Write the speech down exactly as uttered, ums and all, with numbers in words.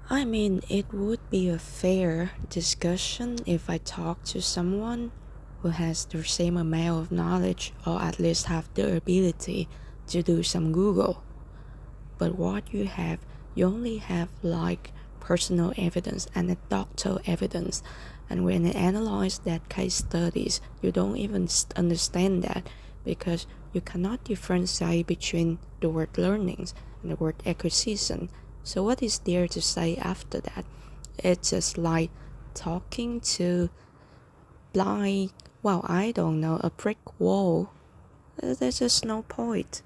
I mean, it would be a fair discussion if I talk to someone who has the same amount of knowledge or at least have the ability to do some Google. But what you have, you only have like personal evidence and anecdotal evidence. And when you analyze that case studies, you don't even understand that because you cannot differentiate between the word learnings and the word acquisition. So what is there to say after that? It's just like talking to blind, well, I don't know, a brick wall. There's just no point.